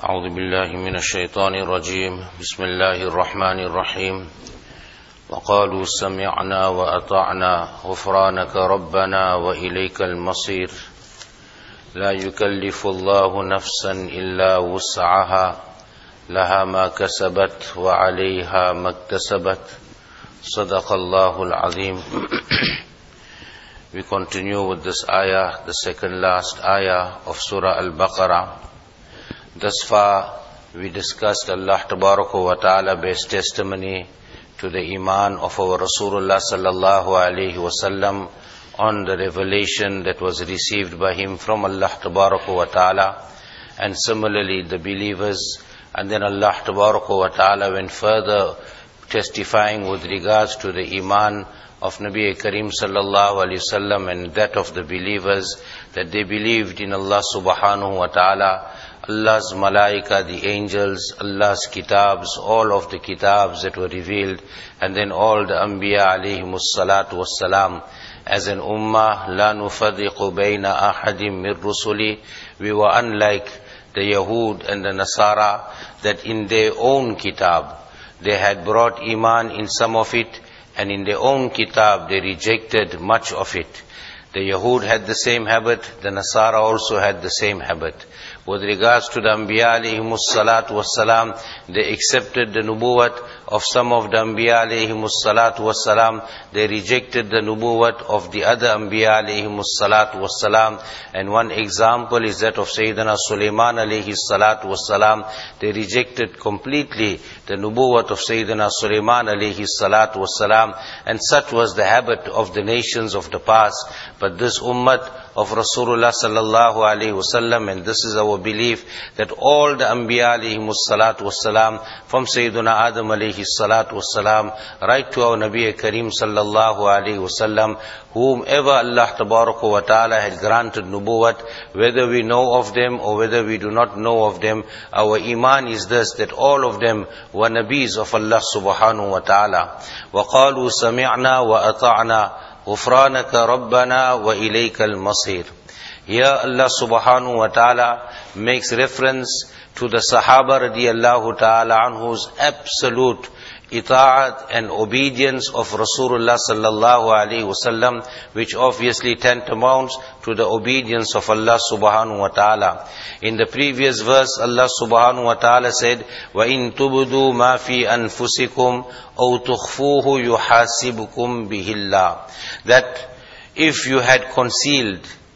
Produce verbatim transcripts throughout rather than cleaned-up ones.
أعوذ بالله من الشيطان الرجيم بسم الله الرحمن الرحيم وقالوا سمعنا وأطعنا غفرانك ربنا وإليك المصير لا يكلف الله نفسا إلا وسعها لها ما كسبت وعليها ما اكتسبت صدق الله العظيم. We continue with this ayah, the second last ayah of Surah Al-Baqarah. Thus far, we discussed Allah Tabaraka wa Ta'ala bears testimony to the iman of our Rasulullah sallallahu alayhi wa sallam on the revelation that was received by him from Allah Tabaraka wa Ta'ala, and similarly the believers. And then Allah Tabaraka wa Ta'ala went further, testifying with regards to the iman of Nabi Karim sallallahu alayhi wa sallam and that of the believers, that they believed in Allah subhanahu wa ta'ala, Allah's malaika, the angels, Allah's kitabs, all of the kitabs that were revealed, and then all the anbiya alayhimus salatu wassalam. As an ummah, la nufaddiqu bayna ahadim min rusuli, we were unlike the Yahud and the Nasara, that in their own kitab they had brought iman in some of it, and in their own kitab they rejected much of it. The Yahud had the same habit, the Nasara also had the same habit. With regards to the Anbiya alayhimus salatu wassalam, they accepted the nubuwwat of some of the Anbiya alayhimus salatu wassalam. They rejected the nubuwwat of the other Anbiya alayhimus salatu wassalam. And one example is that of Sayyidina Sulaiman alayhi salatu wassalam. They rejected completely the nubuwwat of Sayyidina Sulaiman alayhi salatu wassalam. And such was the habit of the nations of the past. But this ummat of Rasulullah sallallahu alayhi wasallam, and this is our belief, that all the Anbiya alayhimus salatu wassalam, from Sayyiduna Adam alayhi salatu wassalam, right to our Nabi Karim sallallahu alayhi wasallam, whomever Allah tabaraka wa ta'ala had granted nubuwwat, whether we know of them or whether we do not know of them, our iman is this, that all of them were nabis of Allah subhanahu wa ta'ala. وَقَالُوا سَمِعْنَا وَأَطَعْنَا غفرانك ربنا وإليك المصير. Here Allah subhanahu wa ta'ala makes reference to the Sahaba radiyallahu ta'ala anhu's absolute ita'at and obedience of Rasulullah sallallahu alayhi wasallam, which obviously tantamounts to the obedience of Allah subhanahu wa ta'ala. In the previous verse, Allah subhanahu wa ta'ala said, وَإِن تُبْدُوا مَا فِي أَنفُسِكُمْ أَوْ تُخْفُوهُ يُحَاسِبُكُمْ بِهِ اللَّهُ. That if you had concealed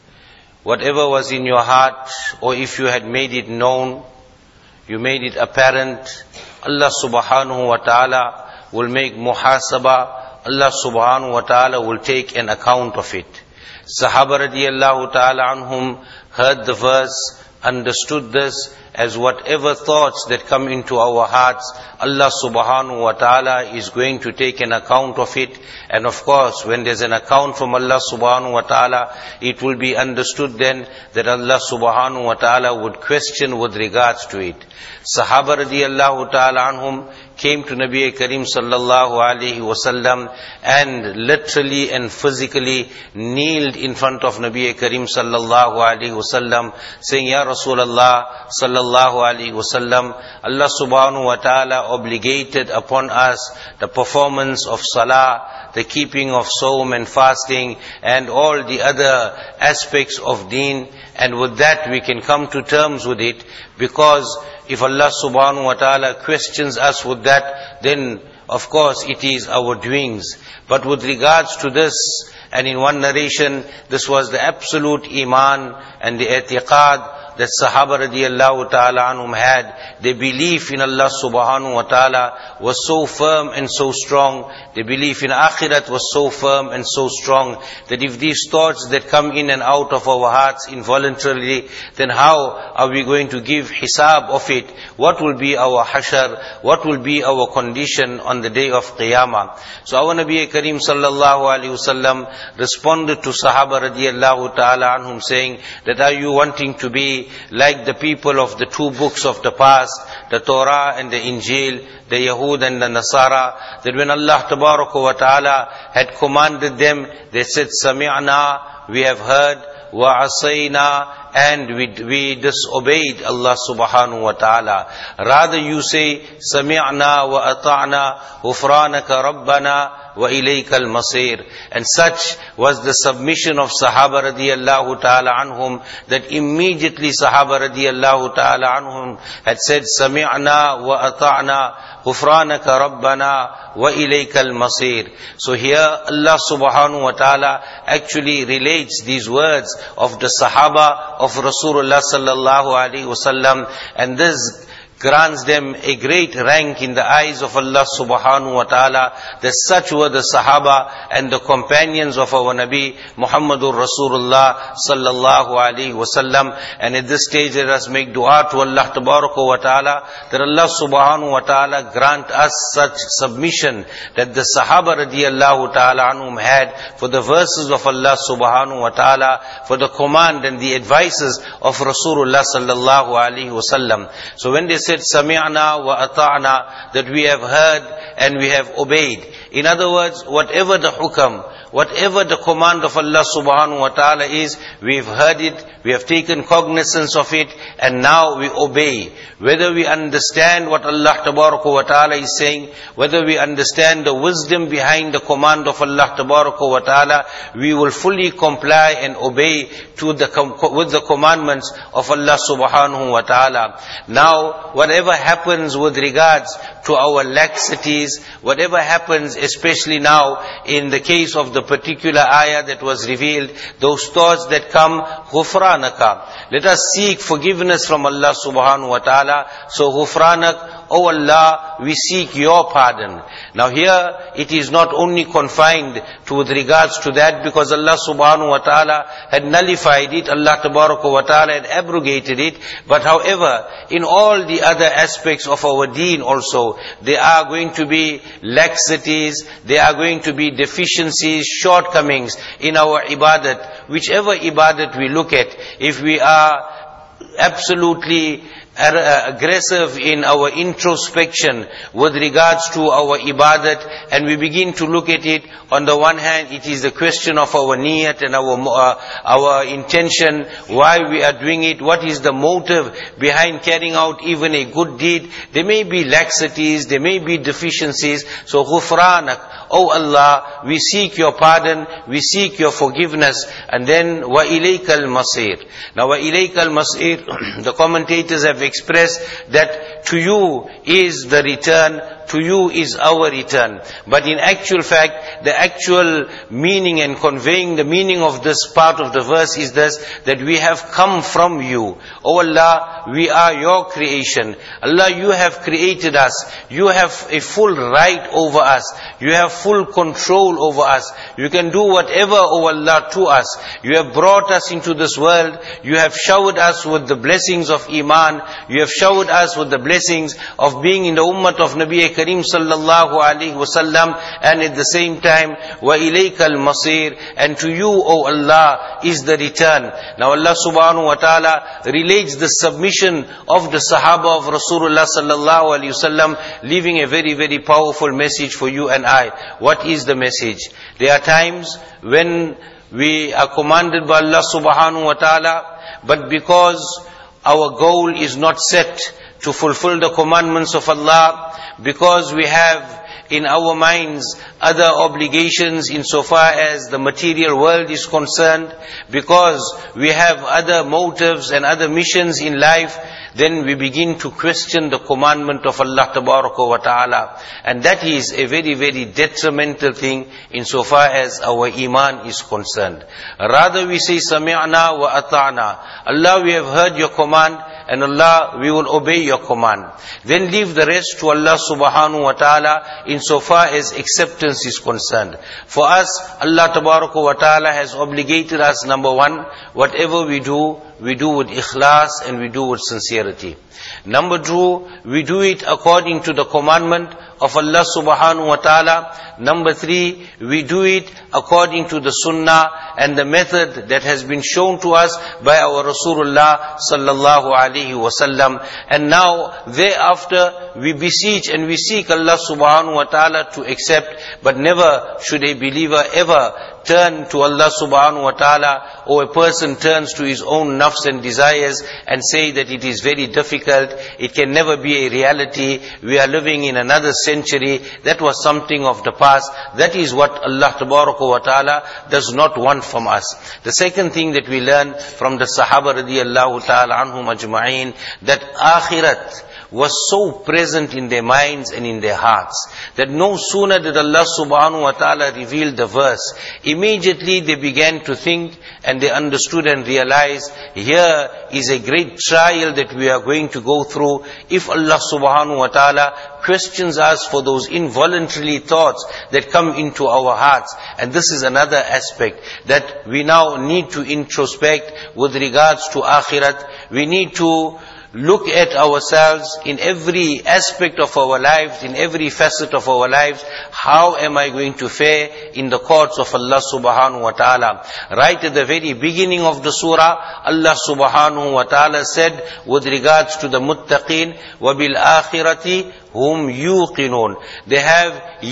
whatever was in your heart, or if you had made it known, you made it apparent, Allah subhanahu wa ta'ala will make muhasaba, Allah subhanahu wa ta'ala will take an account of it. Sahaba radiyallahu ta'ala anhum heard the verse, understood this as whatever thoughts that come into our hearts, Allah subhanahu wa ta'ala is going to take an account of it. And of course, when there's an account from Allah subhanahu wa ta'ala, it will be understood then that Allah subhanahu wa ta'ala would question with regards to it. Sahaba radiyallahu ta'ala anhum came to Nabi Karim sallallahu alayhi wasallam and literally and physically kneeled in front of Nabi Karim sallallahu alayhi wasallam, saying, Ya Rasulullah sallallahu alayhi wasallam, Allah subhanahu wa ta'ala obligated upon us the performance of salah, the keeping of sawm and fasting, and all the other aspects of deen, and with that we can come to terms with it, because if Allah subhanahu wa ta'ala questions us with that, then of course it is our doings. But with regards to this, and in one narration, this was the absolute iman and the i'tiqad that Sahaba radiyallahu ta'ala anhum had. Their belief in Allah subhanahu wa ta'ala was so firm and so strong. Their belief in akhirat was so firm and so strong that if these thoughts that come in and out of our hearts involuntarily, then how are we going to give hisab of it? What will be our hashar? What will be our condition on the day of Qiyamah? So our Nabi Karim sallallahu alayhi wasallam responded to Sahaba radiyallahu ta'ala anhum, saying that, are you wanting to be like the people of the two books of the past, the Torah and the Injil, the Yahud and the Nasara, that when Allah Tabaraka wa Ta'ala had commanded them, they said, Sami'na, we have heard, wa asayna, and we, we disobeyed Allah subhanahu wa ta'ala. Rather you say, Sami'na wa ata'na, ghufranaka rabbana wa ilaykal masir. And such was the submission of Sahaba radiyallahu ta'ala anhum, that immediately Sahaba radiyallahu ta'ala anhum had said, Sami'na wa ata'na, ghufranaka rabbana wa ilaykal masir. So here Allah subhanahu wa ta'ala actually relates these words of the Sahaba of Rasulullah sallallahu alaihi wasallam, and this grants them a great rank in the eyes of Allah subhanahu wa ta'ala, that such were the Sahaba and the companions of our Nabi Muhammadur Rasulullah sallallahu alaihi wasallam. And at this stage let us make dua to Allah tabaraka wa ta'ala, that Allah subhanahu wa ta'ala grant us such submission that the Sahaba radiyallahu ta'ala anhum had for the verses of Allah subhanahu wa ta'ala, for the command and the advices of Rasulullah sallallahu alaihi wasallam. So when they said Sami'na wa ata'na, that we have heard and we have obeyed. In other words, whatever the hukam, whatever the command of Allah subhanahu wa ta'ala is, we've heard it, we have taken cognizance of it, and now we obey. Whether we understand what Allah tabaraka wa ta'ala is saying, whether we understand the wisdom behind the command of Allah tabaraka wa ta'ala, we will fully comply and obey to the with the commandments of Allah subhanahu wa ta'ala. Now, whatever happens with regards to our laxities, whatever happens, especially now in the case of the particular ayah that was revealed, those thoughts that come, ghufranaka. Let us seek forgiveness from Allah subhanahu wa ta'ala. So ghufranak, oh Allah, we seek your pardon. Now here, it is not only confined to with regards to that, because Allah subhanahu wa ta'ala had nullified it, Allah tabaraka wa ta'ala had abrogated it, but however, in all the other aspects of our deen also, there are going to be laxities, there are going to be deficiencies, shortcomings in our ibadat. Whichever ibadat we look at, if we are absolutely aggressive in our introspection with regards to our ibadat, and we begin to look at it, on the one hand it is the question of our niyat and our uh, our intention, why we are doing it, what is the motive behind carrying out even a good deed. There may be laxities, there may be deficiencies. So ghufranak, oh Allah, we seek your pardon, we seek your forgiveness. And then wa ilaykal masir. Now wa ilaykal masir, the commentators have expressed that to you is the return, to you is our return. But in actual fact, the actual meaning and conveying the meaning of this part of the verse is this, that we have come from you. Oh Allah, we are your creation. Allah, you have created us. You have a full right over us. You have full control over us. You can do whatever, oh Allah, to us. You have brought us into this world. You have showered us with the blessings of Iman. You have showered us with the blessings of being in the ummah of Nabi Kareem sallallahu alaihi wasallam, and at the same time, wa ilaykal masir, and to you, O Allah, is the return. Now Allah subhanahu wa ta'ala relates the submission of the Sahaba of Rasulullah sallallahu alaihi wasallam, leaving a very, very powerful message for you and I. What is the message? There are times when we are commanded by Allah subhanahu wa ta'ala, but because our goal is not set to fulfill the commandments of Allah, because we have in our minds other obligations insofar as the material world is concerned, because we have other motives and other missions in life, then we begin to question the commandment of Allah tabaraka wa ta'ala. And that is a very, very detrimental thing insofar as our iman is concerned. Rather we say, Sami'na wa ata'na. Allah, we have heard your command, and Allah, we will obey your command. Then leave the rest to Allah subhanahu wa ta'ala insofar as acceptance is concerned. For us, Allah tabaraka wa ta'ala has obligated us, number one, whatever we do, we do with ikhlas and we do with sincerity. Number two, we do it according to the commandment of Allah subhanahu wa ta'ala. Number three, we do it according to the sunnah and the method that has been shown to us by our Rasulullah sallallahu alaihi wasallam. And now, thereafter, we beseech and we seek Allah subhanahu wa ta'ala to accept, but never should a believer ever turn to Allah subhanahu wa ta'ala, or a person turns to his own nafs and desires and say that it is very difficult, it can never be a reality, we are living in another century, that was something of the past. That is what Allah tabaraka wa ta'ala does not want from us. The second thing that we learn from the Sahaba radiyallahu ta'ala anhum ajma'in, that akhirat was so present in their minds and in their hearts, that no sooner did Allah subhanahu wa ta'ala reveal the verse, immediately they began to think and they understood and realized, here is a great trial that we are going to go through. If Allah subhanahu wa ta'ala questions us for those involuntary thoughts that come into our hearts, and this is another aspect that we now need to introspect with regards to akhirat. We need to look at ourselves in every aspect of our lives, in every facet of our lives. How am I going to fare in the courts of Allah subhanahu wa ta'ala? Right at the very beginning of the surah, Allah subhanahu wa ta'ala said with regards to the muttaqeen, وَبِالْآخِرَةِ hum yuqinun. They have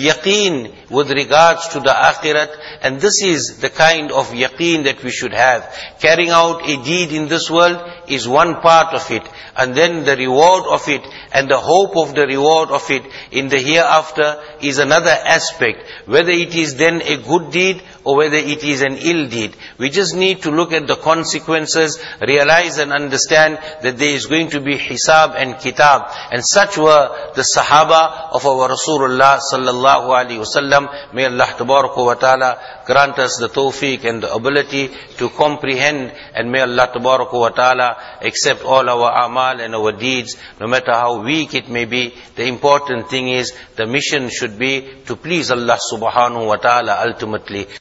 yaqeen with regards to the akhirat, and this is the kind of yaqeen that we should have. Carrying out a deed in this world is one part of it, and then the reward of it and the hope of the reward of it in the hereafter is another aspect. Whether it is then a good deed or whether it is an ill deed, we just need to look at the consequences, realize and understand that there is going to be hisab and kitab. And such were the Sahaba of our Rasulullah sallallahu alaihi wasallam. May Allah tabaraka wa ta'ala grant us the tawfiq and the ability to comprehend, and may Allah tabaraka wa ta'ala accept all our amal and our deeds, no matter how weak it may be. The important thing is the mission should be to please Allah subhanahu wa ta'ala ultimately.